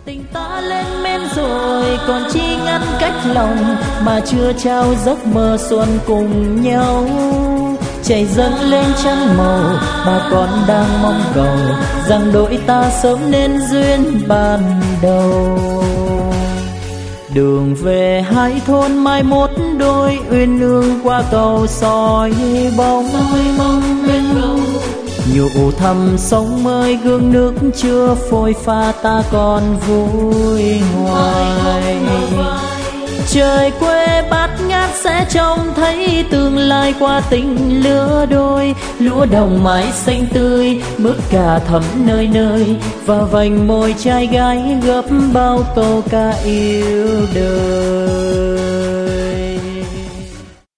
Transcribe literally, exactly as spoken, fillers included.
Tình ta lên men rồi còn chi ngăn cách lòng, mà chưa trao giấc mơ xuân cùng nhau. Chảy dâng lên trăng màu, bà con đang mong cầu rằng đôi ta sớm nên duyên ban đầu. Đường về hai thôn mai mốt đôi uyên ương qua cầu soi bóng. Nhụ thầm sông ơi gương nước chưa phôi pha, ta còn vui hoài. Trời quê bát ngát sẽ trông thấy tương lai qua tình lứa đôi. Lúa đồng mái xanh tươi, mướp cà thắm nơi nơi, và vành môi trai gái gấp bao câu ca yêu đời.